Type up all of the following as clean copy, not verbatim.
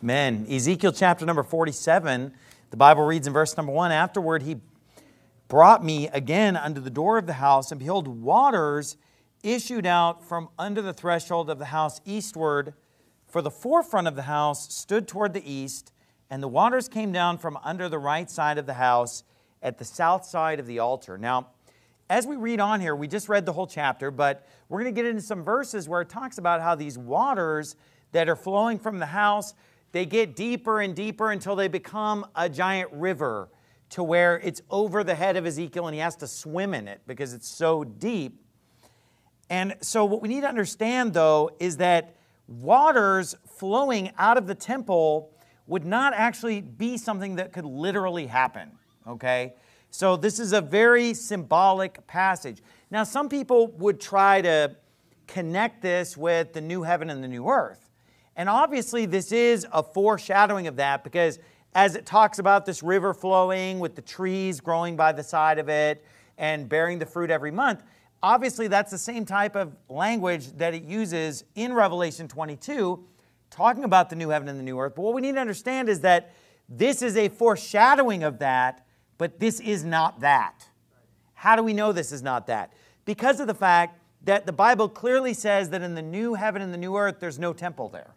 Amen. Ezekiel chapter number 47, the Bible reads in verse number 1, "Afterward he brought me again unto the door of the house, and behold, waters issued out from under the threshold of the house eastward, for the forefront of the house stood toward the east, and the waters came down from under the right side of the house at the south side of the altar." Now, as we read on here, we just read the whole chapter, but we're going to get into some verses where it talks about how these waters that are flowing from the house, they get deeper and deeper until they become a giant river to where it's over the head of Ezekiel and he has to swim in it because it's so deep. And so what we need to understand, though, is that waters flowing out of the temple would not actually be something that could literally happen, okay? So this is a very symbolic passage. Now, some people would try to connect this with the new heaven and the new earth. And obviously, this is a foreshadowing of that because as it talks about this river flowing with the trees growing by the side of it and bearing the fruit every month, obviously that's the same type of language that it uses in Revelation 22, talking about the new heaven and the new earth. But what we need to understand is that this is a foreshadowing of that, but this is not that. How do we know this is not that? Because of the fact that the Bible clearly says that in the new heaven and the new earth, there's no temple there.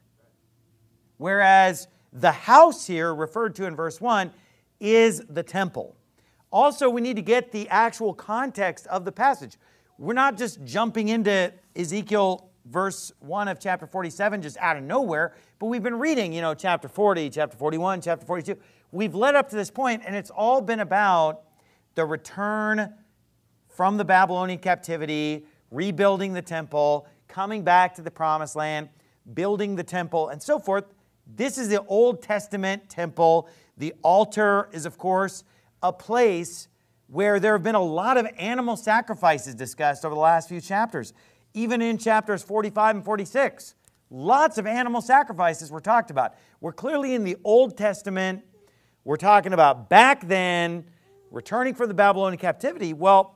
Whereas the house here, referred to in verse 1, is the temple. Also, we need to get the actual context of the passage. We're not just jumping into Ezekiel verse 1 of chapter 47 just out of nowhere, but we've been reading, chapter 40, chapter 41, chapter 42. We've led up to this point, and it's all been about the return from the Babylonian captivity, rebuilding the temple, coming back to the promised land, building the temple, and so forth. This is the Old Testament temple. The altar is, of course, a place where there have been a lot of animal sacrifices discussed over the last few chapters. Even in chapters 45 and 46, lots of animal sacrifices were talked about. We're clearly in the Old Testament. We're talking about back then, returning from the Babylonian captivity. Well,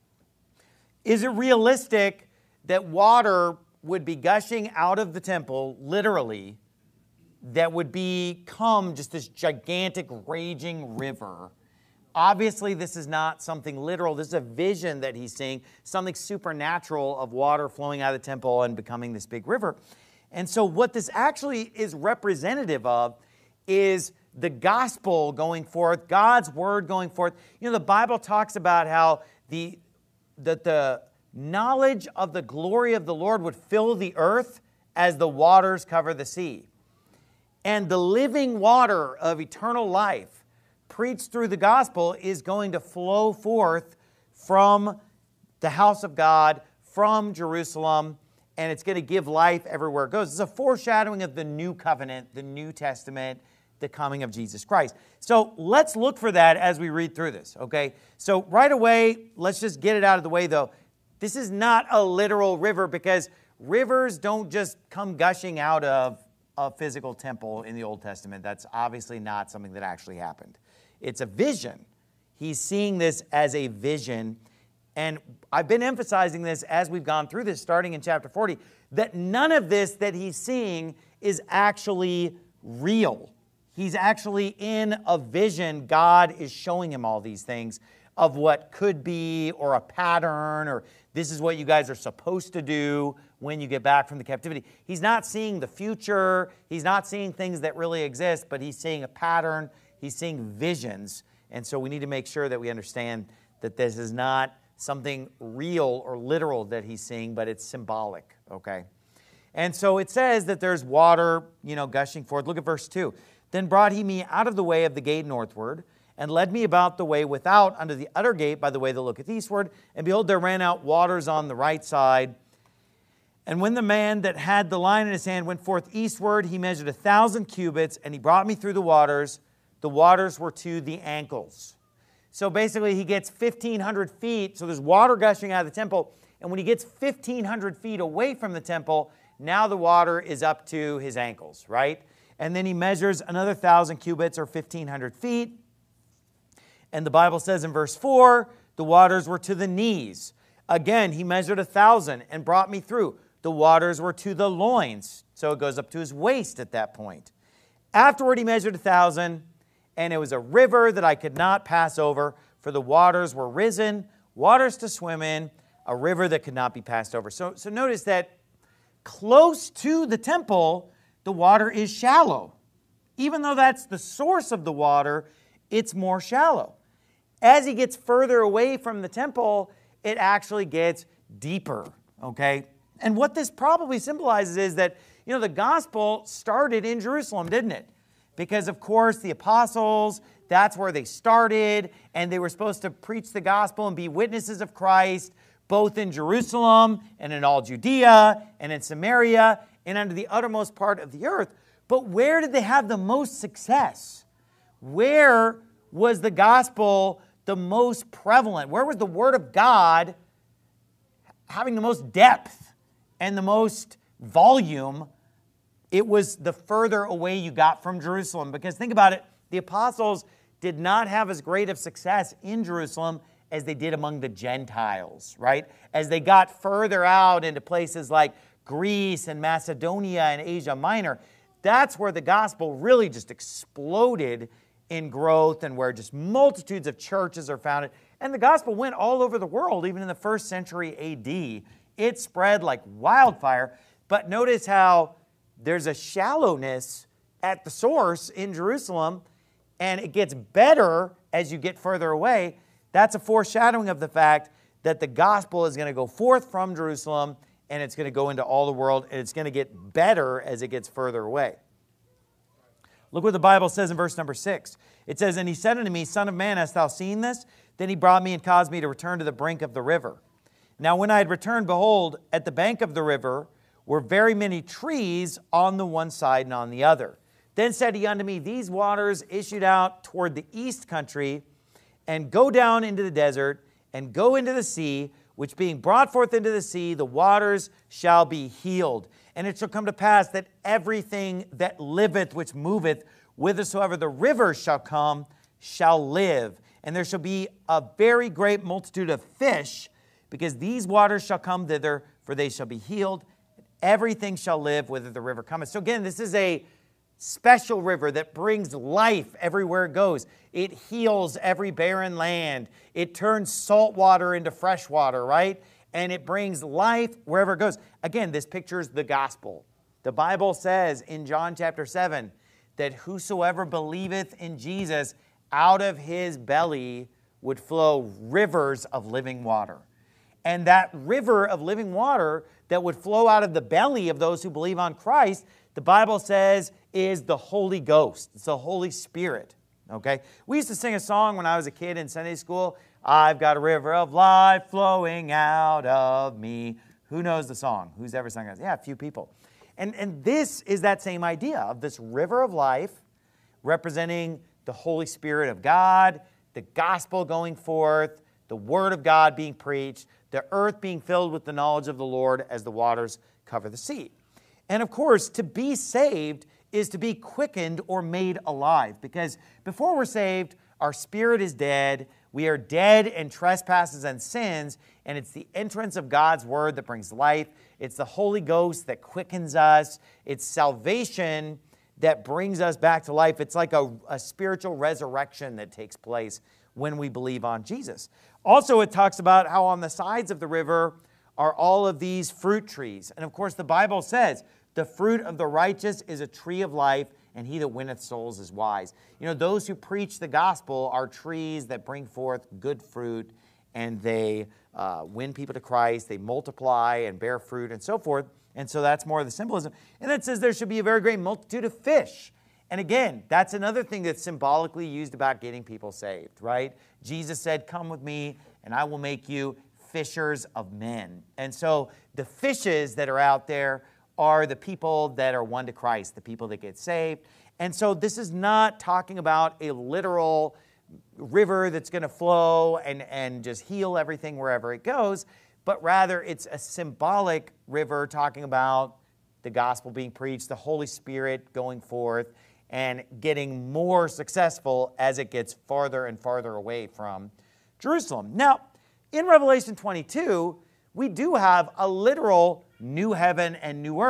is it realistic that water would be gushing out of the temple, literally, that would become just this gigantic raging river? Obviously, this is not something literal. This is a vision that he's seeing, something supernatural of water flowing out of the temple and becoming this big river. And so what this actually is representative of is the gospel going forth, God's word going forth. The Bible talks about how the knowledge of the glory of the Lord would fill the earth as the waters cover the sea. And the living water of eternal life preached through the gospel is going to flow forth from the house of God, from Jerusalem, and it's going to give life everywhere it goes. It's a foreshadowing of the new covenant, the New Testament, the coming of Jesus Christ. So let's look for that as we read through this, okay? So right away, let's just get it out of the way, though. This is not a literal river because rivers don't just come gushing out of a physical temple in the Old Testament. That's obviously not something that actually happened. It's a vision. He's seeing this as a vision. And I've been emphasizing this as we've gone through this, starting in chapter 40, that none of this that he's seeing is actually real. He's actually in a vision. God is showing him all these things of what could be, or a pattern, or this is what you guys are supposed to do when you get back from the captivity. He's not seeing the future. He's not seeing things that really exist, but he's seeing a pattern. He's seeing visions. And so we need to make sure that we understand that this is not something real or literal that he's seeing, but it's symbolic, okay? And so it says that there's water, gushing forth. Look at verse 2. "Then brought he me out of the way of the gate northward, and led me about the way without unto the utter gate by the way that looketh eastward. And behold, there ran out waters on the right side. And when the man that had the line in his hand went forth eastward, he measured 1,000 cubits, and he brought me through the waters. The waters were to the ankles." So basically, he gets 1,500 feet. So there's water gushing out of the temple. And when he gets 1,500 feet away from the temple, now the water is up to his ankles, right? And then he measures another 1,000 cubits, or 1,500 feet. And the Bible says in verse 4, the waters were to the knees. Again, he measured 1,000 and brought me through. The waters were to the loins. So it goes up to his waist at that point. Afterward he measured 1,000, and it was a river that I could not pass over, for the waters were risen, waters to swim in, a river that could not be passed over. So notice that close to the temple, the water is shallow. Even though that's the source of the water, it's more shallow. As he gets further away from the temple, it actually gets deeper, okay? And what this probably symbolizes is that, the gospel started in Jerusalem, didn't it? Because, of course, the apostles, that's where they started, and they were supposed to preach the gospel and be witnesses of Christ, both in Jerusalem and in all Judea and in Samaria and unto the uttermost part of the earth. But where did they have the most success? Where was the gospel the most prevalent? Where was the word of God having the most depth and the most volume? It was the further away you got from Jerusalem. Because think about it, the apostles did not have as great of success in Jerusalem as they did among the Gentiles, right? As they got further out into places like Greece and Macedonia and Asia Minor, that's where the gospel really just exploded in growth and where just multitudes of churches are founded. And the gospel went all over the world, even in the first century AD. It spread like wildfire. But notice how there's a shallowness at the source in Jerusalem, and it gets better as you get further away. That's a foreshadowing of the fact that the gospel is going to go forth from Jerusalem, and it's going to go into all the world, and it's going to get better as it gets further away. Look what the Bible says in verse number 6. It says, "And he said unto me, Son of man, hast thou seen this? Then he brought me and caused me to return to the brink of the river. Now when I had returned, behold, at the bank of the river were very many trees on the one side and on the other. Then said he unto me, These waters issued out toward the east country, and go down into the desert, and go into the sea, which being brought forth into the sea, the waters shall be healed. And it shall come to pass that everything that liveth, which moveth, whithersoever the rivers shall come, shall live. And there shall be a very great multitude of fish, because these waters shall come thither, for they shall be healed. Everything shall live whither the river cometh." So again, this is a special river that brings life everywhere it goes. It heals every barren land. It turns salt water into fresh water, right? And it brings life wherever it goes. Again, this pictures the gospel. The Bible says in John chapter 7 that whosoever believeth in Jesus, out of his belly would flow rivers of living water. And that river of living water that would flow out of the belly of those who believe on Christ, the Bible says is the Holy Ghost. It's the Holy Spirit, okay? We used to sing a song when I was a kid in Sunday school, "I've got a river of life flowing out of me." Who knows the song? Who's ever sung it? Yeah, a few people. And this is that same idea of this river of life representing the Holy Spirit of God, the gospel going forth, the word of God being preached, the earth being filled with the knowledge of the Lord as the waters cover the sea. And of course, to be saved is to be quickened or made alive. Because before we're saved, our spirit is dead. We are dead in trespasses and sins. And it's the entrance of God's word that brings life. It's the Holy Ghost that quickens us. It's salvation that brings us back to life. It's like a spiritual resurrection that takes place when we believe on Jesus. Also, it talks about how on the sides of the river are all of these fruit trees. And of course, the Bible says, the fruit of the righteous is a tree of life, and he that winneth souls is wise. Those who preach the gospel are trees that bring forth good fruit, and they win people to Christ. They multiply and bear fruit and so forth. And so that's more of the symbolism. And it says there should be a very great multitude of fish. And again, that's another thing that's symbolically used about getting people saved, right? Jesus said, "Come with me, and I will make you fishers of men." And so the fishes that are out there are the people that are won to Christ, the people that get saved. And so this is not talking about a literal river that's going to flow and just heal everything wherever it goes, but rather it's a symbolic river talking about the gospel being preached, the Holy Spirit going forth, and getting more successful as it gets farther and farther away from Jerusalem. Now, in Revelation 22, we do have a literal new heaven and new earth.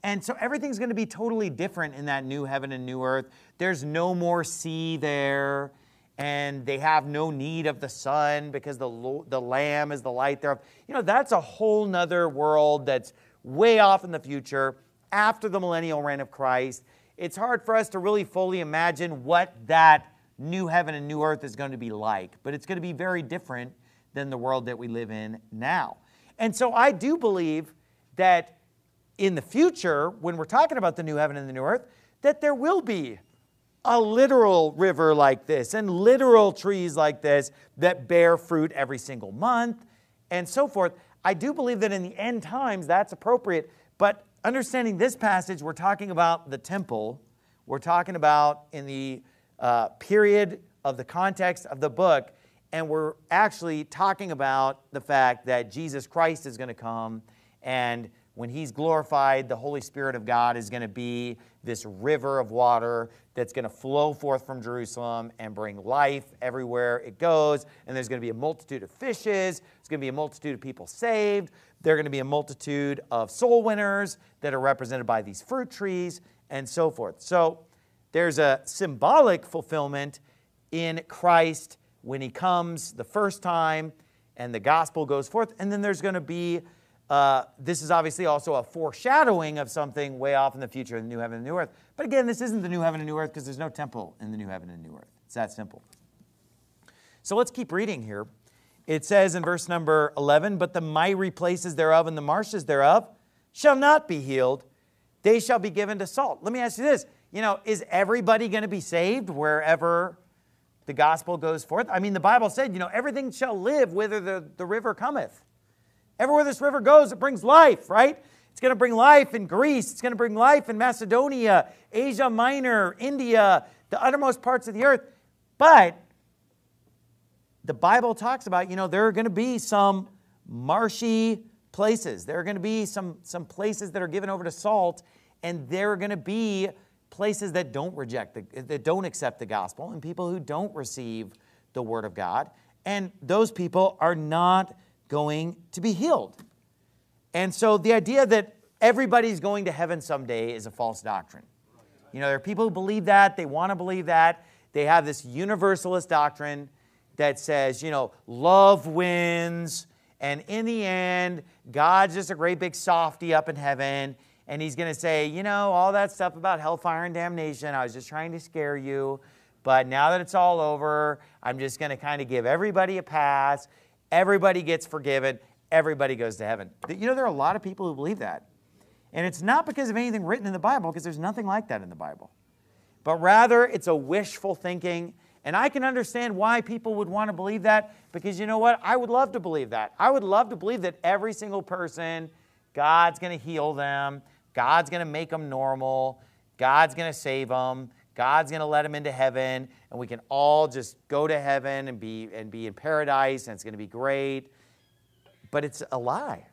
And so everything's going to be totally different in that new heaven and new earth. There's no more sea there, and they have no need of the sun because the Lamb is the light thereof. That's a whole nother world that's way off in the future after the millennial reign of Christ. It's hard for us to really fully imagine what that new heaven and new earth is going to be like, but it's going to be very different than the world that we live in now. And so I do believe that in the future, when we're talking about the new heaven and the new earth, that there will be a literal river like this and literal trees like this that bear fruit every single month and so forth. I do believe that in the end times that's appropriate, but understanding this passage, we're talking about the temple. We're talking about in the period of the context of the book, and we're actually talking about the fact that Jesus Christ is going to come, and when he's glorified, the Holy Spirit of God is going to be this river of water that's going to flow forth from Jerusalem and bring life everywhere it goes. And there's going to be a multitude of fishes. There's going to be a multitude of people saved. There are going to be a multitude of soul winners that are represented by these fruit trees and so forth. So there's a symbolic fulfillment in Christ when he comes the first time and the gospel goes forth. And then there's going to be this is obviously also a foreshadowing of something way off in the future in the new heaven and new earth. But again, this isn't the new heaven and new earth because there's no temple in the new heaven and new earth. It's that simple. So let's keep reading here. It says in verse number 11, "But the miry places thereof and the marshes thereof shall not be healed. They shall be given to salt." Let me ask you this. Is everybody going to be saved wherever the gospel goes forth? I mean, the Bible said, everything shall live whither the river cometh. Everywhere this river goes, it brings life, right? It's going to bring life in Greece. It's going to bring life in Macedonia, Asia Minor, India, the uttermost parts of the earth. But the Bible talks about, there are going to be some marshy places. There are going to be some places that are given over to salt, and there are going to be places that don't that don't accept the gospel, and people who don't receive the word of God. And those people are not going to be healed. And so the idea that everybody's going to heaven someday is a false doctrine. There are people who believe that. They want to believe that. They have this universalist doctrine that says, love wins, and in the end, God's just a great big softy up in heaven, and he's going to say, all that stuff about hellfire and damnation, I was just trying to scare you, but now that it's all over, I'm just going to kind of give everybody a pass. Everybody gets forgiven. Everybody goes to heaven. There are a lot of people who believe that. And it's not because of anything written in the Bible, because there's nothing like that in the Bible. But rather, it's a wishful thinking. And I can understand why people would want to believe that, because you know what? I would love to believe that. I would love to believe that every single person, God's going to heal them. God's going to make them normal. God's going to save them. God's going to let them into heaven, and we can all just go to heaven and be in paradise, and it's going to be great. But it's a lie.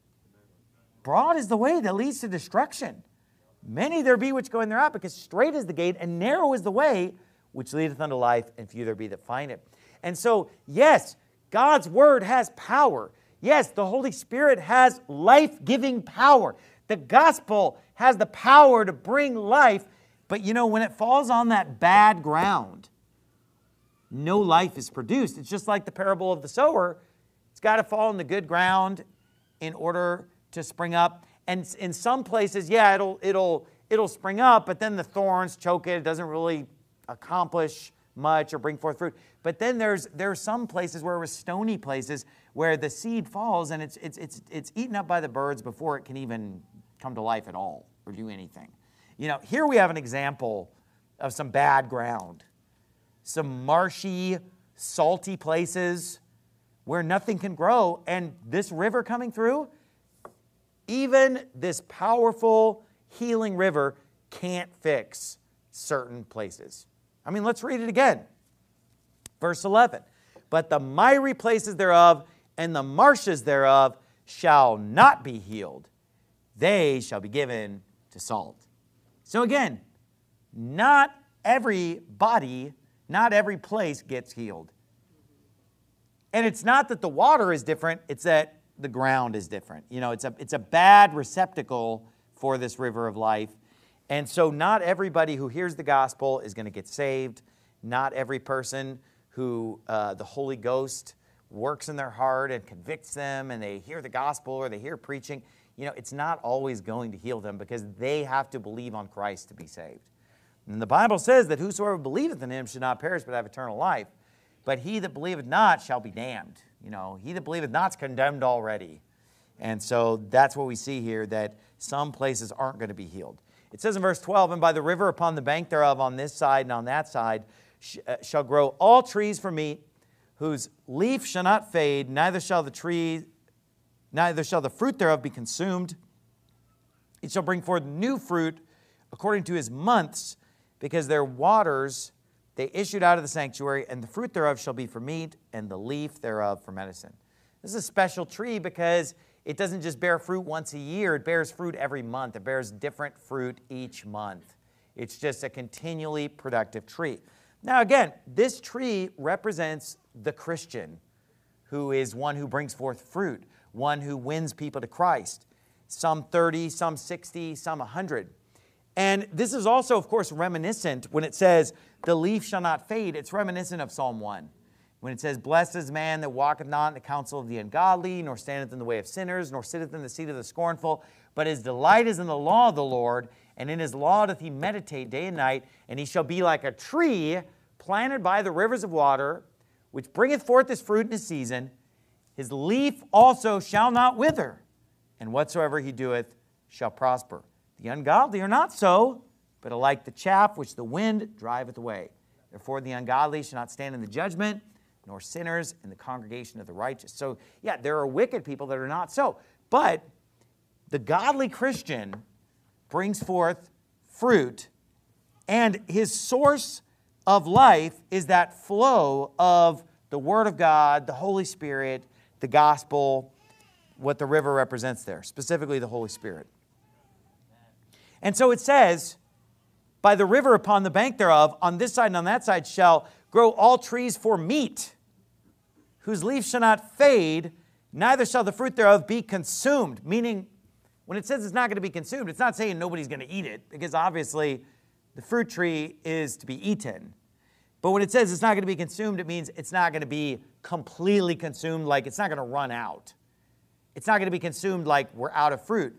Broad is the way that leads to destruction. Many there be which go in thereout, because straight is the gate, and narrow is the way which leadeth unto life, and few there be that find it. And so, yes, God's word has power. Yes, the Holy Spirit has life-giving power. The gospel has the power to bring life. But when it falls on that bad ground, no life is produced. It's just like the parable of the sower. It's got to fall on the good ground in order to spring up. And in some places, yeah, it'll spring up, but then the thorns choke it. It doesn't really accomplish much or bring forth fruit. But then there are some places where it was stony places where the seed falls and it's eaten up by the birds before it can even come to life at all or do anything. Here we have an example of some bad ground, some marshy, salty places where nothing can grow. And this river coming through, even this powerful healing river can't fix certain places. I mean, let's read it again. Verse 11, "But the miry places thereof and the marshes thereof shall not be healed. They shall be given to salt." So again, not everybody, not every place gets healed. And it's not that the water is different, it's that the ground is different. It's a bad receptacle for this river of life. And so not everybody who hears the gospel is going to get saved. Not every person who the Holy Ghost works in their heart and convicts them and they hear the gospel or they hear preaching, it's not always going to heal them because they have to believe on Christ to be saved. And the Bible says that whosoever believeth in him should not perish but have eternal life. But he that believeth not shall be damned. He that believeth not is condemned already. And so that's what we see here, that some places aren't going to be healed. It says in verse 12, and by the river upon the bank thereof on this side and on that side shall grow all trees for meat, whose leaf shall not fade, neither shall the fruit thereof be consumed. It shall bring forth new fruit according to his months, because their waters they issued out of the sanctuary, and the fruit thereof shall be for meat, and the leaf thereof for medicine. This is a special tree because it doesn't just bear fruit once a year. It bears fruit every month. It bears different fruit each month. It's just a continually productive tree. Now again, this tree represents the Christian, who is one who brings forth fruit, one who wins people to Christ. Some 30, some 60, some 100. And this is also, of course, reminiscent when it says, the leaf shall not fade. It's reminiscent of Psalm 1. When it says, blessed is man that walketh not in the counsel of the ungodly, nor standeth in the way of sinners, nor sitteth in the seat of the scornful, but his delight is in the law of the Lord, and in his law doth he meditate day and night, and he shall be like a tree planted by the rivers of water, which bringeth forth his fruit in his season. His leaf also shall not wither, and whatsoever he doeth shall prosper. The ungodly are not so, but are like the chaff which the wind driveth away. Therefore the ungodly shall not stand in the judgment, nor sinners in the congregation of the righteous. So, yeah, there are wicked people that are not so. But the godly Christian brings forth fruit, and his source of life is that flow of the Word of God, the Holy Spirit, the gospel, what the river represents there, specifically the Holy Spirit. And so it says, by the river upon the bank thereof, on this side and on that side shall grow all trees for meat, whose leaves shall not fade, neither shall the fruit thereof be consumed. Meaning, when it says it's not going to be consumed, it's not saying nobody's going to eat it, because obviously the fruit tree is to be eaten. But when it says it's not going to be consumed, it means it's not going to be completely consumed, like it's not going to run out. It's not going to be consumed like we're out of fruit.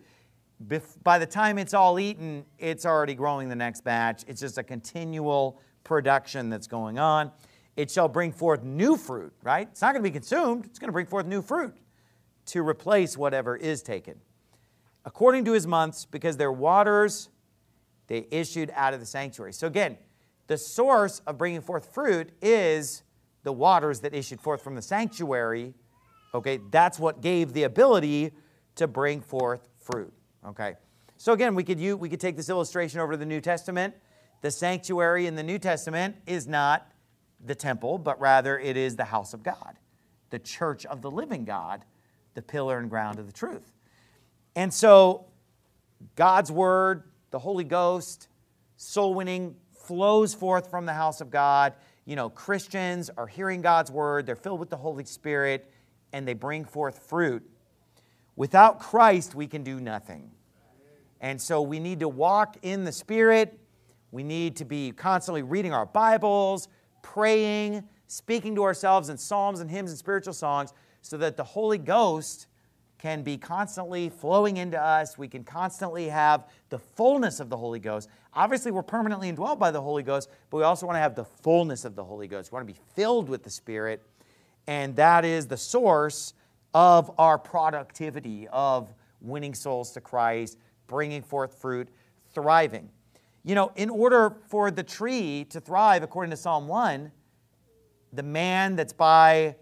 By the time it's all eaten, it's already growing the next batch. It's just a continual production that's going on. It shall bring forth new fruit, right? It's not going to be consumed. It's going to bring forth new fruit to replace whatever is taken. According to his months, because their waters, they issued out of the sanctuary. So again, the source of bringing forth fruit is the waters that issued forth from the sanctuary. Okay, that's what gave the ability to bring forth fruit. Okay, so again, we could take this illustration over to the New Testament. The sanctuary in the New Testament is not the temple, but rather it is the house of God, the church of the living God, the pillar and ground of the truth. And so God's word, the Holy Ghost, soul winning flows forth from the house of God. Christians are hearing God's word, they're filled with the Holy Spirit, and they bring forth fruit. Without Christ, we can do nothing. And so we need to walk in the Spirit. We need to be constantly reading our Bibles, praying, speaking to ourselves in psalms and hymns and spiritual songs so that the Holy Ghost can be constantly flowing into us. We can constantly have the fullness of the Holy Ghost. Obviously, we're permanently indwelled by the Holy Ghost, but we also want to have the fullness of the Holy Ghost. We want to be filled with the Spirit, and that is the source of our productivity, of winning souls to Christ, bringing forth fruit, thriving. In order for the tree to thrive, according to Psalm 1, the man that's like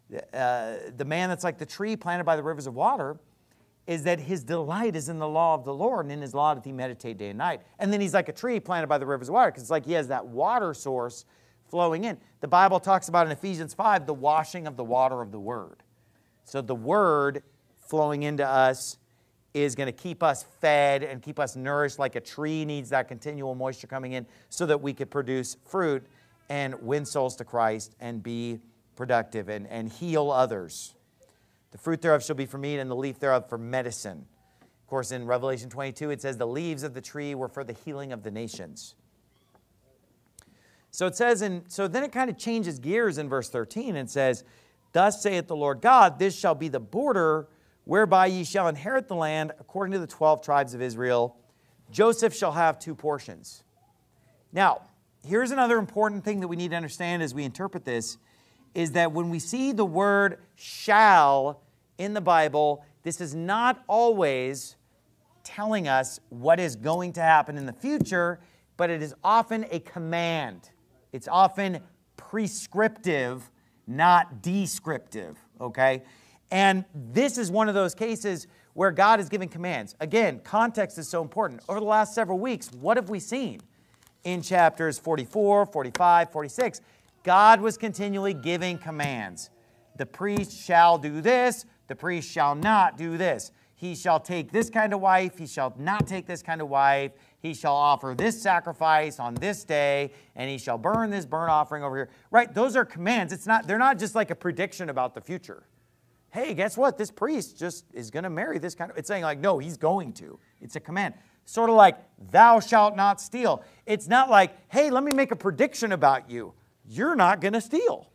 the tree planted by the rivers of water is that his delight is in the law of the Lord, and in his law doth he meditate day and night. And then he's like a tree planted by the rivers of water, because it's like he has that water source flowing in. The Bible talks about in Ephesians 5 the washing of the water of the Word. So the Word flowing into us is going to keep us fed and keep us nourished, like a tree needs that continual moisture coming in so that we could produce fruit and win souls to Christ and be productive and heal others. The fruit thereof shall be for meat, and the leaf thereof for medicine. course, in Revelation 22, it says the leaves of the tree were for the healing of the nations. So it says, so then it kind of changes gears in verse 13 and says, thus saith the Lord God, this shall be the border whereby ye shall inherit the land according to the 12 tribes of Israel. Joseph shall have 2 portions. Now, here's another important thing that we need to understand as we interpret this, is that when we see the word shall in the Bible, this is not always telling us what is going to happen in the future, but it is often a command. It's often prescriptive, not descriptive, okay? And this is one of those cases where God is giving commands. Again, context is so important. Over the last several weeks, what have we seen? In chapters 44, 45, 46, God was continually giving commands. The priest shall do this, the priest shall not do this. He shall take this kind of wife, he shall not take this kind of wife. He shall offer this sacrifice on this day, and he shall burn this burnt offering over here. Right? Those are commands. They're not just like a prediction about the future. Hey, guess what? This priest just is going to marry this kind of... It's saying like, no, he's going to. It's a command. Sort of like, thou shalt not steal. It's not like, hey, let me make a prediction about you. You're not going to steal.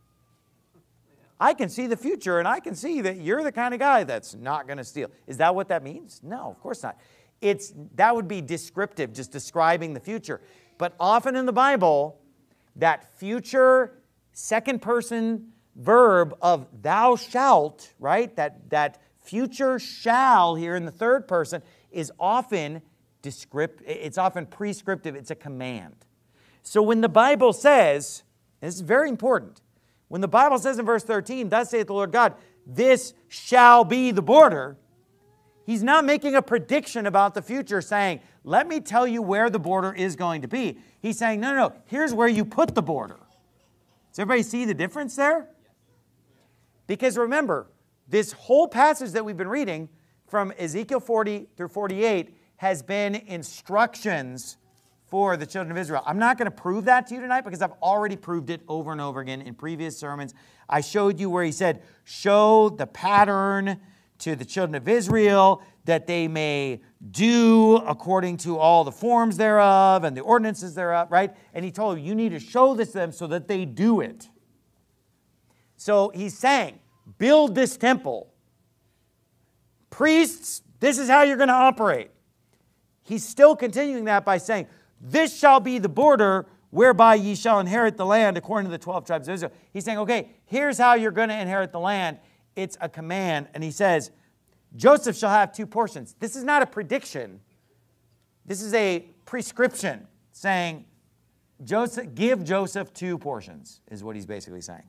I can see the future, and I can see that you're the kind of guy that's not going to steal. Is that what that means? No, of course not. That would be descriptive, just describing the future. But often in the Bible, that future second-person verb of thou shalt, right? That future shall here in the third person is often it's often prescriptive. It's a command. So when the Bible says, and this is very important, when the Bible says in verse 13, thus saith the Lord God, this shall be the border, he's not making a prediction about the future saying, let me tell you where the border is going to be. He's saying, no, here's where you put the border. Does everybody see the difference there? Because remember, this whole passage that we've been reading from Ezekiel 40 through 48 has been instructions for the children of Israel. I'm not going to prove that to you tonight because I've already proved it over and over again in previous sermons. I showed you where he said, show the pattern to the children of Israel that they may do according to all the forms thereof and the ordinances thereof, right? And he told them, you need to show this to them so that they do it. So he's saying, build this temple. Priests, this is how you're going to operate. He's still continuing that by saying, this shall be the border whereby ye shall inherit the land according to the 12 tribes of Israel. He's saying, okay, here's how you're going to inherit the land. It's a command. And he says, Joseph shall have 2 portions. This is not a prediction. This is a prescription saying, give Joseph 2 portions, is what he's basically saying.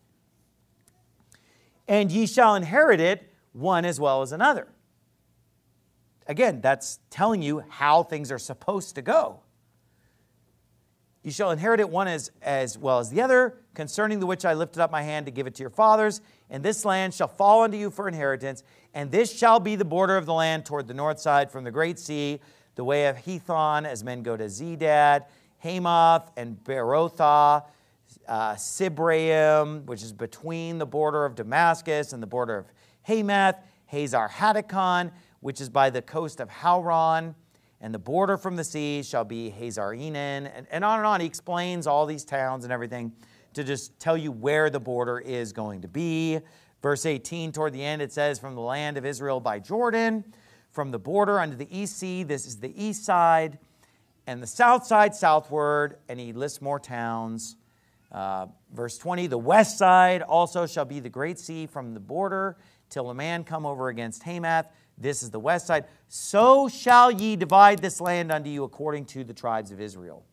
And ye shall inherit it, one as well as another. Again, that's telling you how things are supposed to go. You shall inherit it one as well as the other, concerning the which I lifted up my hand to give it to your fathers. And this land shall fall unto you for inheritance, and this shall be the border of the land toward the north side from the great sea, the way of Hethon, as men go to Zedad, Hamath, and Berothah, Sibraim, which is between the border of Damascus and the border of Hamath, Hazar Hatticon, which is by the coast of Hauran, and the border from the sea shall be Hazar Enan, and on and on. He explains all these towns and everything to just tell you where the border is going to be. Verse 18, toward the end, it says, from the land of Israel by Jordan, from the border unto the east sea, this is the east side, and the south side southward, and he lists more towns. Verse 20, the west side also shall be the great sea from the border till a man come over against Hamath. This is the west side. So shall ye divide this land unto you according to the tribes of Israel.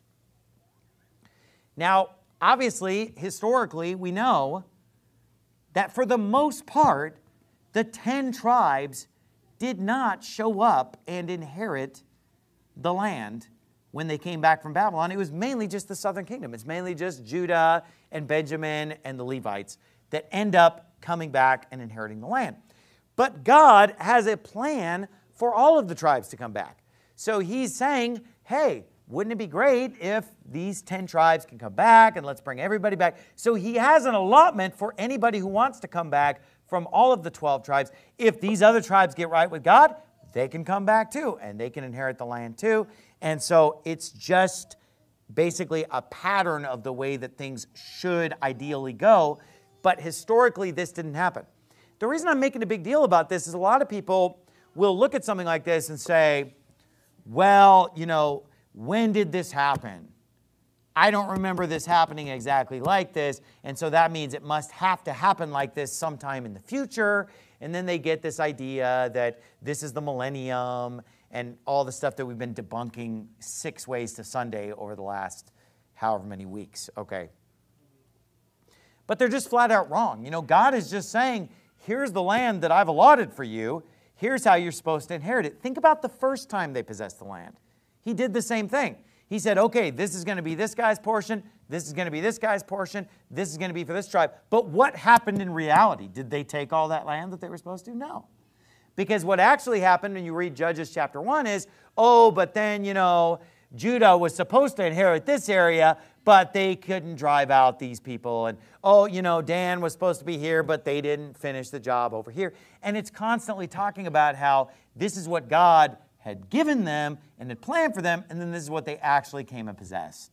Now, obviously, historically, we know that for the most part, the 10 tribes did not show up and inherit the land when they came back from Babylon. It was mainly just the southern kingdom. It's mainly just Judah and Benjamin and the Levites that end up coming back and inheriting the land. But God has a plan for all of the tribes to come back. So he's saying, hey, wouldn't it be great if these 10 tribes can come back and let's bring everybody back? So he has an allotment for anybody who wants to come back from all of the 12 tribes. If these other tribes get right with God, they can come back too, and they can inherit the land too. And so it's just basically a pattern of the way that things should ideally go. But historically, this didn't happen. The reason I'm making a big deal about this is a lot of people will look at something like this and say, well, when did this happen? I don't remember this happening exactly like this, and so that means it must have to happen like this sometime in the future. And then they get this idea that this is the millennium and all the stuff that we've been debunking 6 ways to Sunday over the last however many weeks, okay? But they're just flat out wrong. God is just saying, here's the land that I've allotted for you. Here's how you're supposed to inherit it. Think about the first time they possessed the land. He did the same thing. He said, okay, this is going to be this guy's portion. This is going to be this guy's portion. This is going to be for this tribe. But what happened in reality? Did they take all that land that they were supposed to? No. Because what actually happened when you read Judges chapter 1 is, but then, Judah was supposed to inherit this area, but they couldn't drive out these people. And, Dan was supposed to be here, but they didn't finish the job over here. And it's constantly talking about how this is what God had given them and had planned for them, and then this is what they actually came and possessed.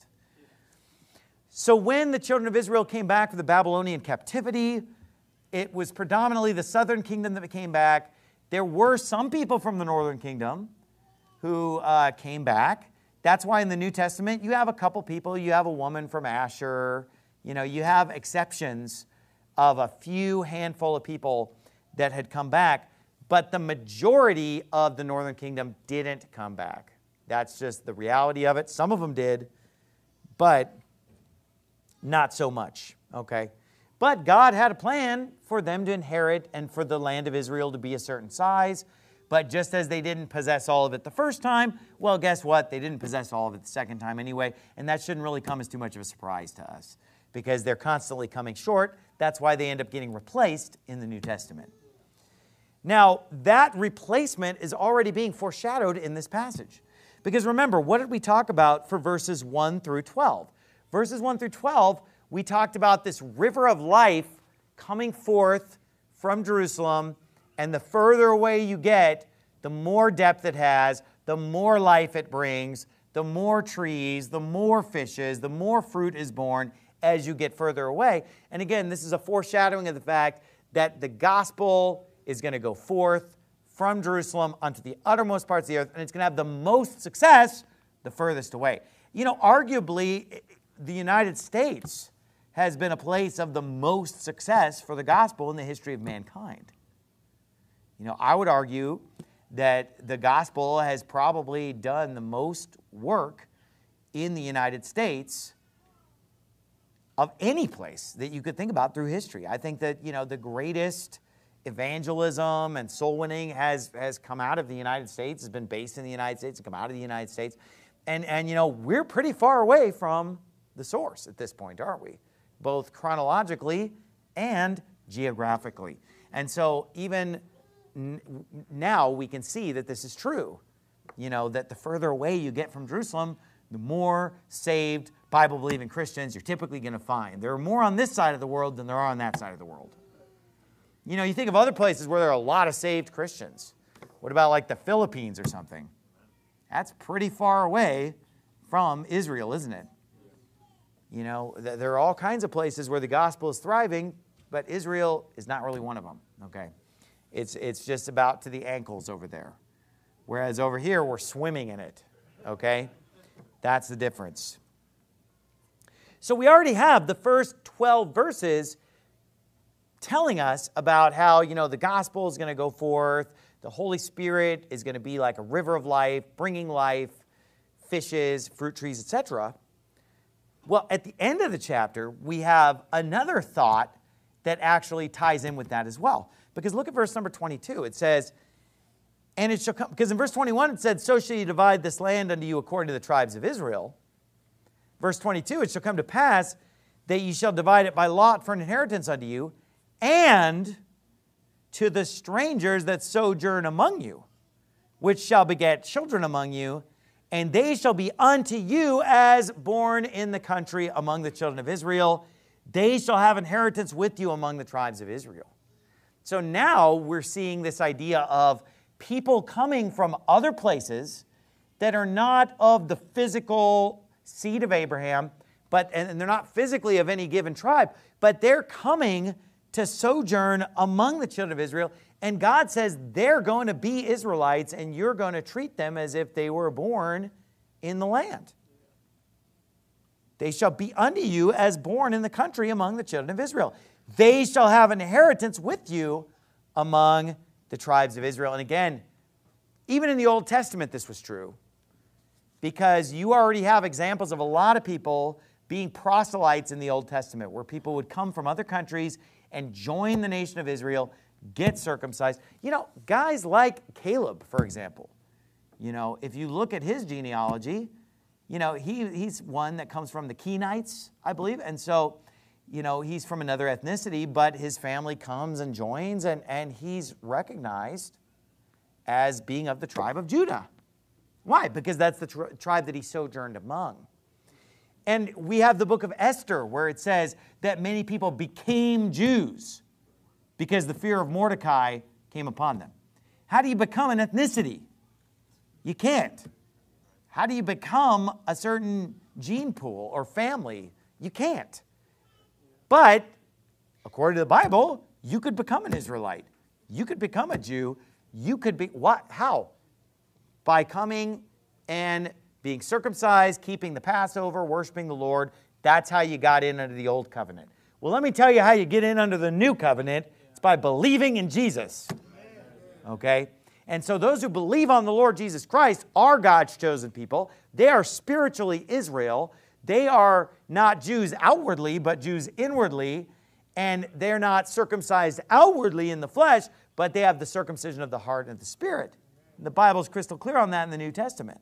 So when the children of Israel came back from the Babylonian captivity, it was predominantly the southern kingdom that came back. There were some people from the northern kingdom who came back. That's why in the New Testament you have a couple people. You have a woman from Asher. You have exceptions of a few handful of people that had come back. But the majority of the northern kingdom didn't come back. That's just the reality of it. Some of them did, but not so much, okay? But God had a plan for them to inherit and for the land of Israel to be a certain size. But just as they didn't possess all of it the first time, well, guess what? They didn't possess all of it the second time anyway, and that shouldn't really come as too much of a surprise to us because they're constantly coming short. That's why they end up getting replaced in the New Testament. Now, that replacement is already being foreshadowed in this passage. Because remember, what did we talk about for verses 1 through 12? Verses 1 through 12, we talked about this river of life coming forth from Jerusalem, and the further away you get, the more depth it has, the more life it brings, the more trees, the more fishes, the more fruit is born as you get further away. And again, this is a foreshadowing of the fact that the gospel is going to go forth from Jerusalem unto the uttermost parts of the earth, and it's going to have the most success the furthest away. Arguably, the United States has been a place of the most success for the gospel in the history of mankind. I would argue that the gospel has probably done the most work in the United States of any place that you could think about through history. I think that, the greatest evangelism and soul winning has come out of the United States, has been based in the United States, come out of the United States. And we're pretty far away from the source at this point, aren't we? Both chronologically and geographically. And so even now we can see that this is true. That the further away you get from Jerusalem, the more saved Bible-believing Christians you're typically going to find. There are more on this side of the world than there are on that side of the world. You think of other places where there are a lot of saved Christians. What about like the Philippines or something? That's pretty far away from Israel, isn't it? There are all kinds of places where the gospel is thriving, but Israel is not really one of them, okay? It's just about to the ankles over there. Whereas over here, we're swimming in it, okay? That's the difference. So we already have the first 12 verses telling us about how, the gospel is going to go forth. The Holy Spirit is going to be like a river of life, bringing life, fishes, fruit trees, etc. Well, at the end of the chapter, we have another thought that actually ties in with that as well. Because look at verse number 22. It says, and it shall come, because in verse 21 it said, so shall you divide this land unto you according to the tribes of Israel. Verse 22, it shall come to pass that ye shall divide it by lot for an inheritance unto you, and to the strangers that sojourn among you, which shall beget children among you, and they shall be unto you as born in the country among the children of Israel. They shall have inheritance with you among the tribes of Israel. So now we're seeing this idea of people coming from other places that are not of the physical seed of Abraham, and they're not physically of any given tribe, but they're coming to sojourn among the children of Israel. And God says they're going to be Israelites, and you're going to treat them as if they were born in the land. They shall be unto you as born in the country among the children of Israel. They shall have an inheritance with you among the tribes of Israel. And again, even in the Old Testament, this was true, because you already have examples of a lot of people being proselytes in the Old Testament, where people would come from other countries and join the nation of Israel, get circumcised. You know, guys like Caleb, for example. You know, if you look at his genealogy, you know, he's one that comes from the Kenites, I believe. And so, you know, he's from another ethnicity, but his family comes and joins, and he's recognized as being of the tribe of Judah. Why? Because that's the tribe that he sojourned among. And we have the book of Esther, where it says that many people became Jews because the fear of Mordecai came upon them. How do you become an ethnicity? You can't. How do you become a certain gene pool or family? You can't. But according to the Bible, you could become an Israelite. You could become a Jew. You could be, what? How? By coming and being circumcised, keeping the Passover, worshiping the Lord. That's how you got in under the old covenant. Well, let me tell you how you get in under the new covenant. It's by believing in Jesus. Okay? And so those who believe on the Lord Jesus Christ are God's chosen people. They are spiritually Israel. They are not Jews outwardly, but Jews inwardly. And they're not circumcised outwardly in the flesh, but they have the circumcision of the heart and the spirit. The Bible's crystal clear on that in the New Testament.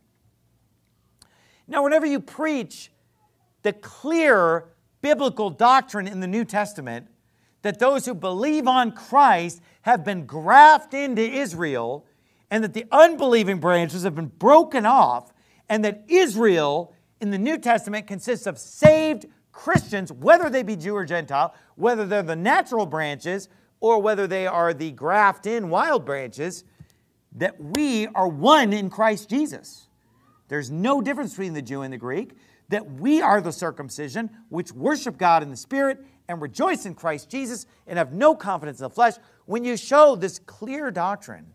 Now, whenever you preach the clear biblical doctrine in the New Testament that those who believe on Christ have been grafted into Israel, and that the unbelieving branches have been broken off, and that Israel in the New Testament consists of saved Christians, whether they be Jew or Gentile, whether they're the natural branches or whether they are the grafted-in wild branches, that we are one in Christ Jesus. There's no difference between the Jew and the Greek, that we are the circumcision which worship God in the Spirit and rejoice in Christ Jesus and have no confidence in the flesh. When you show this clear doctrine,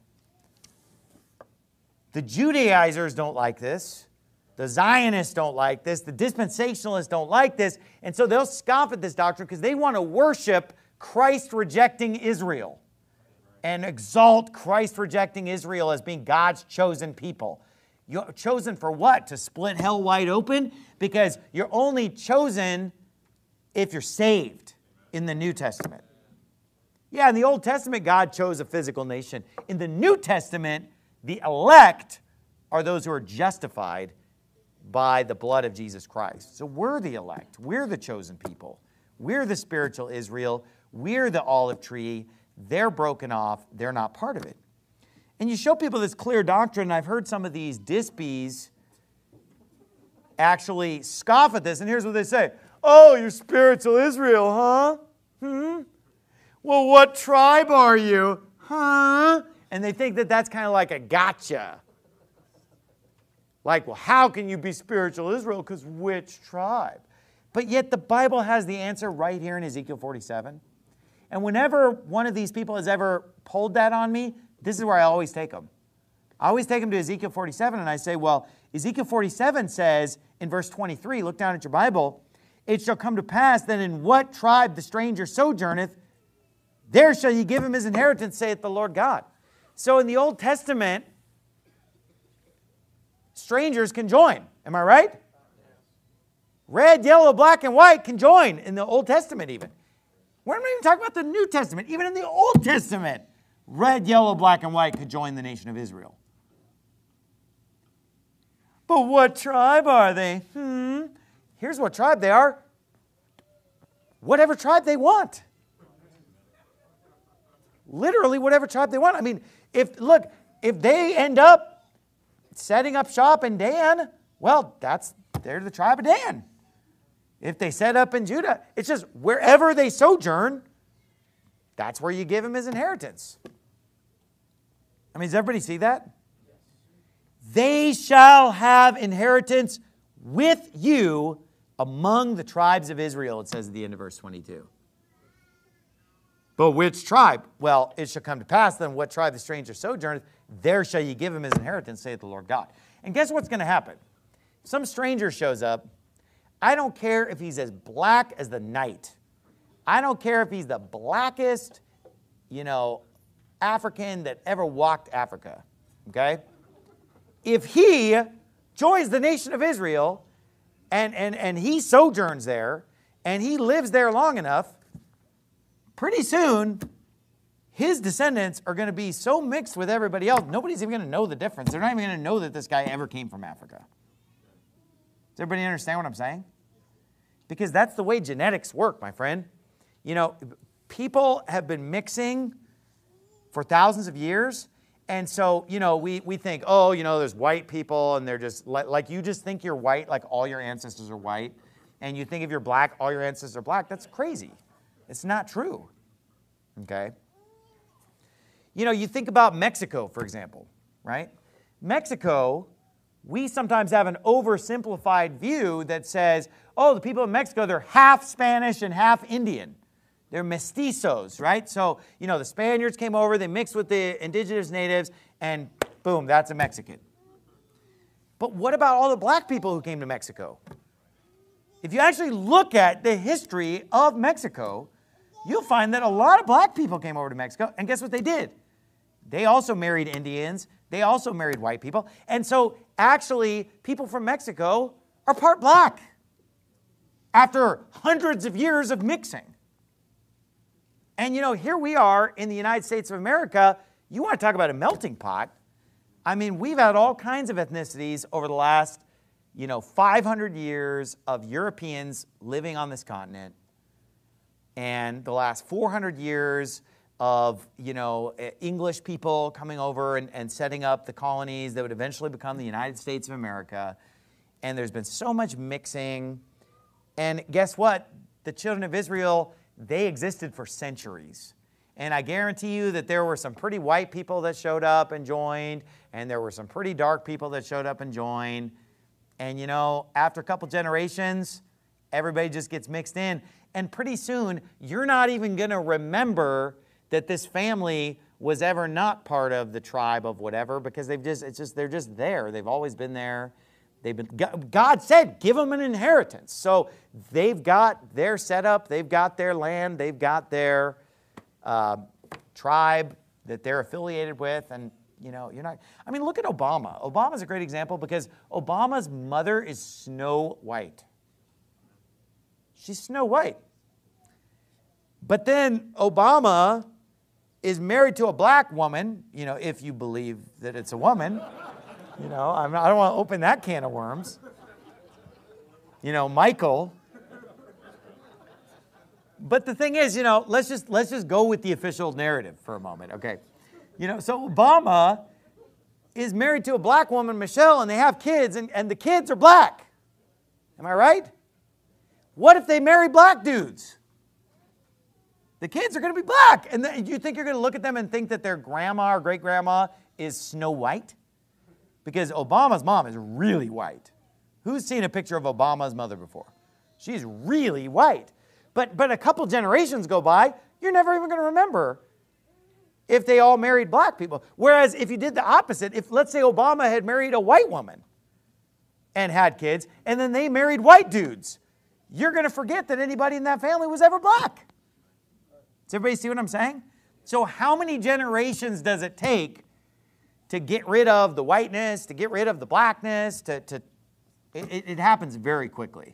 the Judaizers don't like this. The Zionists don't like this. The dispensationalists don't like this. And so they'll scoff at this doctrine because they want to worship Christ-rejecting Israel and exalt Christ-rejecting Israel as being God's chosen people. You're chosen for what? To split hell wide open? Because you're only chosen if you're saved in the New Testament. Yeah, in the Old Testament, God chose a physical nation. In the New Testament, the elect are those who are justified by the blood of Jesus Christ. So we're the elect. We're the chosen people. We're the spiritual Israel. We're the olive tree. They're broken off. They're not part of it. And you show people this clear doctrine. I've heard some of these dispies actually scoff at this. And here's what they say. Oh, you're spiritual Israel, huh? Well, what tribe are you? Huh? And they think that that's kind of like a gotcha. Like, well, how can you be spiritual Israel? Because which tribe? But yet the Bible has the answer right here in Ezekiel 47. And whenever one of these people has ever pulled that on me, this is where I always take them. I always take them to Ezekiel 47 and I say, well, Ezekiel 47 says in verse 23, look down at your Bible, it shall come to pass that in what tribe the stranger sojourneth, there shall ye give him his inheritance, saith the Lord God. So in the Old Testament, strangers can join. Am I right? Red, yellow, black, and white can join in the Old Testament even. We're not even talking about the New Testament. Even in the Old Testament, red, yellow, black, and white could join the nation of Israel. But what tribe are they? Here's what tribe they are. Whatever tribe they want. Literally whatever tribe they want. I mean, if they end up setting up shop in Dan, well, they're the tribe of Dan. If they set up in Judah, it's just wherever they sojourn, that's where you give him his inheritance. I mean, does everybody see that? They shall have inheritance with you among the tribes of Israel, it says at the end of verse 22. But which tribe? Well, it shall come to pass then, what tribe the stranger sojourneth, there shall ye give him his inheritance, saith the Lord God. And guess what's going to happen? Some stranger shows up. I don't care if he's as black as the night. I don't care if he's the blackest, African that ever walked Africa. Okay? If he joins the nation of Israel and he sojourns there and he lives there long enough, pretty soon his descendants are going to be so mixed with everybody else, nobody's even going to know the difference. They're not even going to know that this guy ever came from Africa. Does everybody understand what I'm saying? Because that's the way genetics work, my friend. People have been mixing for thousands of years. And so, we think, there's white people and they're just like you just think you're white, like all your ancestors are white. And you think if you're black, all your ancestors are black. That's crazy. It's not true. Okay? You think about Mexico, for example, right? Mexico, we sometimes have an oversimplified view that says, the people of Mexico, they're half Spanish and half Indian. They're mestizos, right? So, the Spaniards came over, they mixed with the indigenous natives, and boom, that's a Mexican. But what about all the black people who came to Mexico? If you actually look at the history of Mexico, you'll find that a lot of black people came over to Mexico, and guess what they did? They also married Indians. They also married white people. And so, actually, people from Mexico are part black after hundreds of years of mixing. And, here we are in the United States of America. You want to talk about a melting pot. I mean, we've had all kinds of ethnicities over the last, 500 years of Europeans living on this continent. And the last 400 years of, English people coming over and setting up the colonies that would eventually become the United States of America. And there's been so much mixing. And guess what? The children of Israel, they existed for centuries. And I guarantee you that there were some pretty white people that showed up and joined, and there were some pretty dark people that showed up and joined. And after a couple generations, everybody just gets mixed in. And pretty soon, you're not even going to remember that this family was ever not part of the tribe of whatever, because they're just there. They've always been there. God said, give them an inheritance. So they've got their setup, they've got their land, they've got their tribe that they're affiliated with. And, look at Obama. Obama's a great example because Obama's mother is Snow White. She's Snow White. But then Obama is married to a black woman, if you believe that it's a woman. I don't want to open that can of worms. Michael. But the thing is, let's just go with the official narrative for a moment, okay? So Obama is married to a black woman, Michelle, and they have kids, and the kids are black. Am I right? What if they marry black dudes? The kids are going to be black. And then, you think you're going to look at them and think that their grandma or great-grandma is Snow White? Because Obama's mom is really white. Who's seen a picture of Obama's mother before? She's really white. But a couple generations go by, you're never even going to remember if they all married black people. Whereas if you did the opposite, if let's say Obama had married a white woman and had kids, and then they married white dudes, you're going to forget that anybody in that family was ever black. Does everybody see what I'm saying? So how many generations does it take to get rid of the whiteness, to get rid of the blackness? It happens very quickly.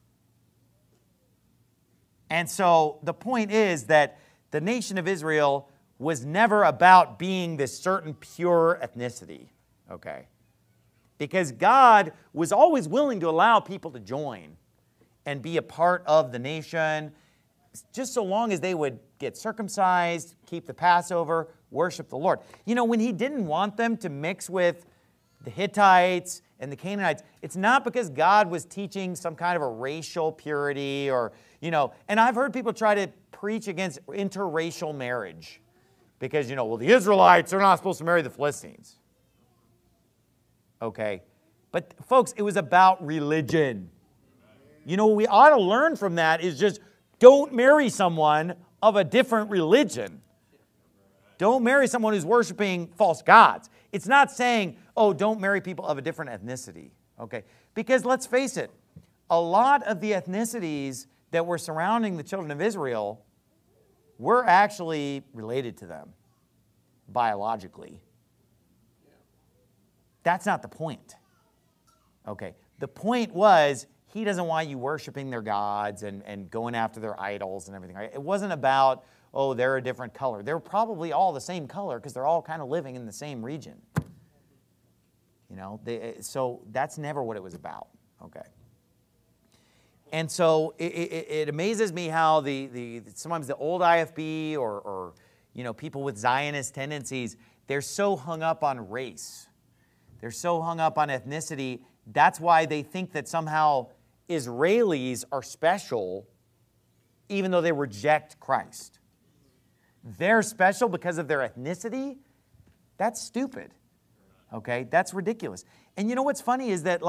And so the point is that the nation of Israel was never about being this certain pure ethnicity, okay? Because God was always willing to allow people to join and be a part of the nation, just so long as they would get circumcised, keep the Passover, worship the Lord. When he didn't want them to mix with the Hittites and the Canaanites, it's not because God was teaching some kind of a racial purity or, and I've heard people try to preach against interracial marriage. Because, well, the Israelites are not supposed to marry the Philistines. Okay. But, folks, it was about religion. What we ought to learn from that is just don't marry someone of a different religion. Don't marry someone who's worshiping false gods. It's not saying, oh, don't marry people of a different ethnicity. Okay. Because let's face it, a lot of the ethnicities that were surrounding the children of Israel were actually related to them biologically. That's not the point. Okay. The point was, he doesn't want you worshiping their gods and going after their idols and everything. Right? It wasn't about, oh, they're a different color. They're probably all the same color because they're all kind of living in the same region. So that's never what it was about. Okay. And so it amazes me how sometimes the old IFB or people with Zionist tendencies, they're so hung up on race. They're so hung up on ethnicity. That's why they think that somehow Israelis are special even though they reject Christ. They're special because of their ethnicity? That's stupid. Okay? That's ridiculous. And what's funny is that,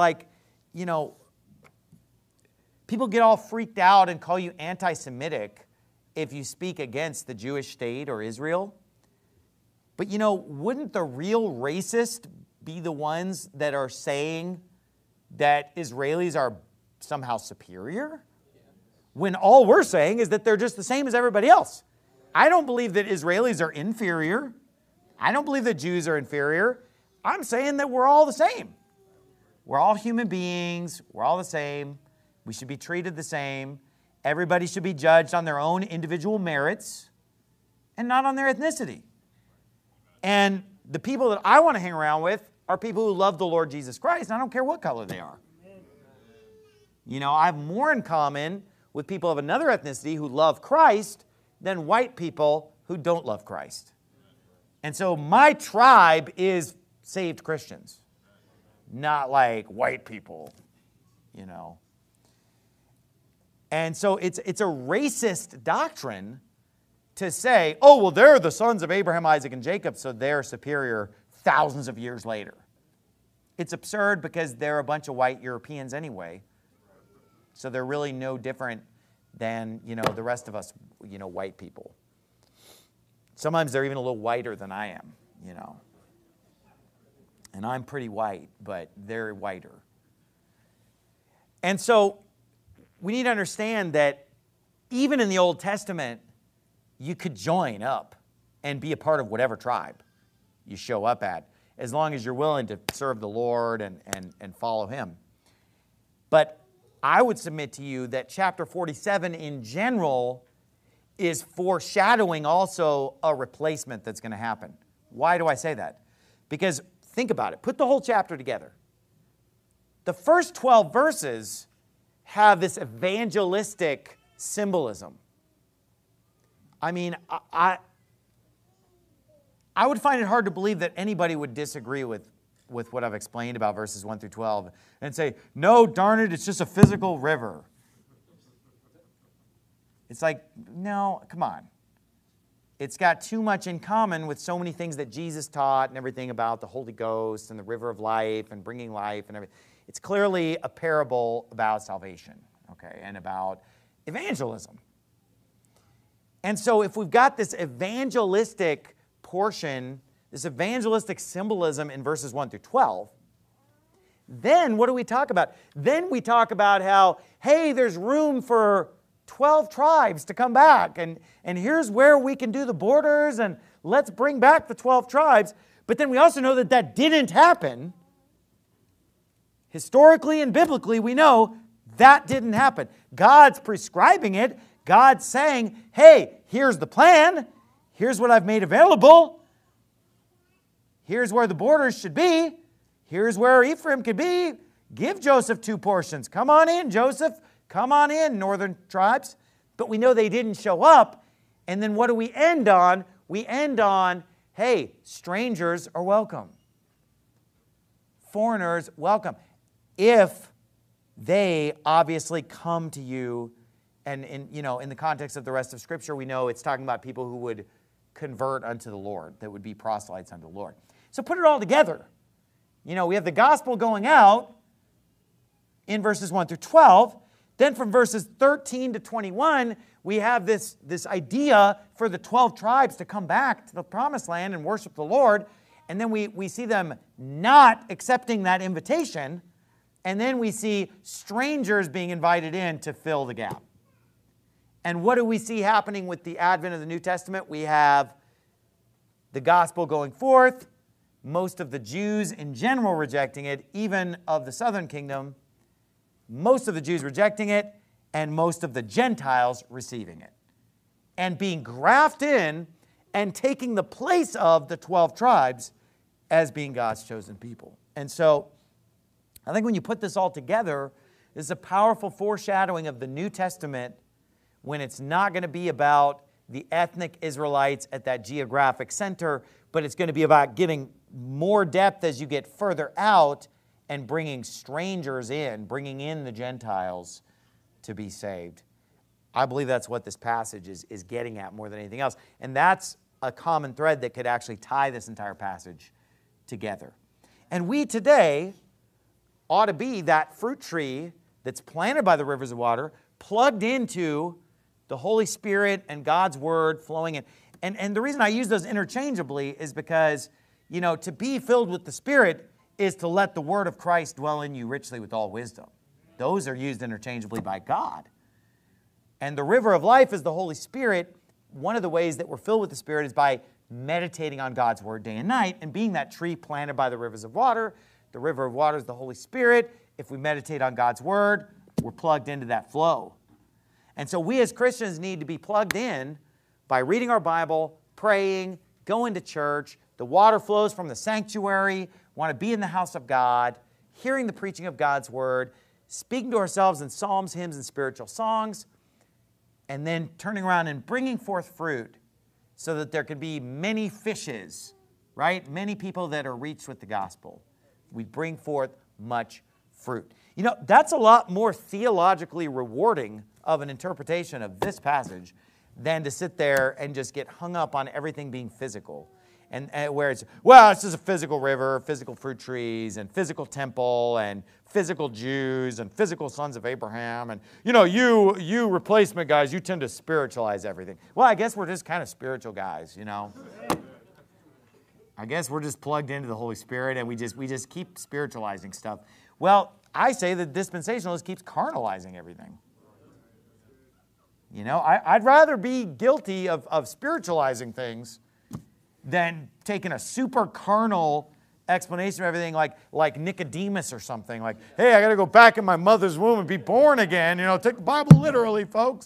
people get all freaked out and call you anti-Semitic if you speak against the Jewish state or Israel. But, wouldn't the real racist be the ones that are saying that Israelis are somehow superior? When all we're saying is that they're just the same as everybody else. I don't believe that Israelis are inferior. I don't believe that Jews are inferior. I'm saying that we're all the same. We're all human beings. We're all the same. We should be treated the same. Everybody should be judged on their own individual merits and not on their ethnicity. And the people that I want to hang around with are people who love the Lord Jesus Christ, and I don't care what color they are. I have more in common with people of another ethnicity who love Christ than white people who don't love Christ. And so my tribe is saved Christians, not like white people, And so it's a racist doctrine to say, oh, well, they're the sons of Abraham, Isaac, and Jacob, so they're superior thousands of years later. It's absurd because they're a bunch of white Europeans anyway. So they're really no different than, the rest of us, white people. Sometimes they're even a little whiter than I am, And I'm pretty white, but they're whiter. And so we need to understand that even in the Old Testament, you could join up and be a part of whatever tribe you show up at, as long as you're willing to serve the Lord and follow Him. But I would submit to you that chapter 47 in general is foreshadowing also a replacement that's going to happen. Why do I say that? Because think about it. Put the whole chapter together. The first 12 verses have this evangelistic symbolism. I mean, I would find it hard to believe that anybody would disagree with what I've explained about verses 1 through 12 and say, no, darn it, it's just a physical river. It's like, no, come on. It's got too much in common with so many things that Jesus taught and everything about the Holy Ghost and the river of life and bringing life and everything. It's clearly a parable about salvation, okay, and about evangelism. And so if we've got this evangelistic portion, this evangelistic symbolism in verses 1 through 12, then what do we talk about? Then we talk about how, hey, there's room for 12 tribes to come back, and here's where we can do the borders, and let's bring back the 12 tribes. But then we also know that that didn't happen. Historically and biblically, we know that didn't happen. God's prescribing it. God's saying, hey, here's the plan. Here's what I've made available. Here's where the borders should be. Here's where Ephraim could be. Give Joseph 2 portions. Come on in, Joseph. Come on in, northern tribes. But we know they didn't show up. And then what do we end on? We end on, hey, strangers are welcome. Foreigners, welcome. If they obviously come to you, and in the context of the rest of Scripture, we know it's talking about people who would convert unto the Lord, that would be proselytes unto the Lord. So put it all together. We have the gospel going out in verses 1 through 12. Then from verses 13 to 21, we have this idea for the 12 tribes to come back to the promised land and worship the Lord. And then we see them not accepting that invitation. And then we see strangers being invited in to fill the gap. And what do we see happening with the advent of the New Testament? We have the gospel going forth, most of the Jews in general rejecting it, even of the southern kingdom, most of the Jews rejecting it, and most of the Gentiles receiving it, and being grafted in and taking the place of the 12 tribes as being God's chosen people. And so I think when you put this all together, this is a powerful foreshadowing of the New Testament, when it's not going to be about the ethnic Israelites at that geographic center, but it's going to be about getting more depth as you get further out and bringing strangers in, bringing in the Gentiles to be saved. I believe that's what this passage is getting at more than anything else. And that's a common thread that could actually tie this entire passage together. And we today ought to be that fruit tree that's planted by the rivers of water, plugged into the Holy Spirit and God's Word flowing in. And the reason I use those interchangeably is because, to be filled with the Spirit is to let the Word of Christ dwell in you richly with all wisdom. Those are used interchangeably by God. And the river of life is the Holy Spirit. One of the ways that we're filled with the Spirit is by meditating on God's Word day and night and being that tree planted by the rivers of water. The river of water is the Holy Spirit. If we meditate on God's Word, we're plugged into that flow. And so we as Christians need to be plugged in by reading our Bible, praying, going to church. The water flows from the sanctuary. Want to be in the house of God, hearing the preaching of God's Word, speaking to ourselves in psalms, hymns, and spiritual songs, and then turning around and bringing forth fruit so that there can be many fishes, right? Many people that are reached with the gospel. We bring forth much fruit. That's a lot more theologically rewarding of an interpretation of this passage than to sit there and just get hung up on everything being physical. And where it's just a physical river, physical fruit trees, and physical temple, and physical Jews, and physical sons of Abraham. And, you replacement guys, you tend to spiritualize everything. Well, I guess we're just kind of spiritual guys, I guess we're just plugged into the Holy Spirit, and we just keep spiritualizing stuff. Well, I say that dispensationalist keeps carnalizing everything. I'd rather be guilty of spiritualizing things than taking a super carnal explanation of everything like Nicodemus or something. Like, hey, I got to go back in my mother's womb and be born again. Take the Bible literally, folks.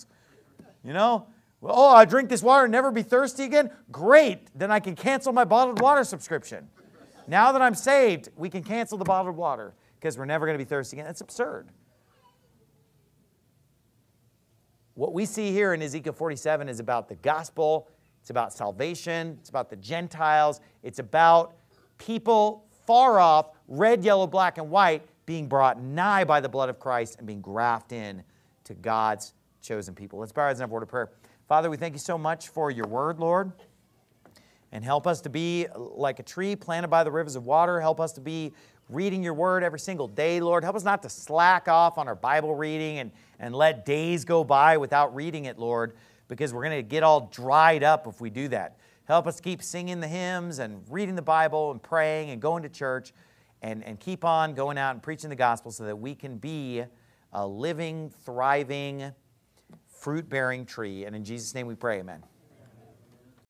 I drink this water and never be thirsty again? Great. Then I can cancel my bottled water subscription. Now that I'm saved, we can cancel the bottled water because we're never going to be thirsty again. That's absurd. What we see here in Ezekiel 47 is about the gospel. It's about salvation. It's about the Gentiles. It's about people far off, red, yellow, black, and white, being brought nigh by the blood of Christ and being grafted in to God's chosen people. Let's bow our heads and have a word of prayer. Father, we thank you so much for your word, Lord. And help us to be like a tree planted by the rivers of water. Help us to be reading your word every single day, Lord. Help us not to slack off on our Bible reading and let days go by without reading it, Lord, because we're going to get all dried up if we do that. Help us keep singing the hymns and reading the Bible and praying and going to church and keep on going out and preaching the gospel so that we can be a living, thriving, fruit-bearing tree. And in Jesus' name we pray, amen.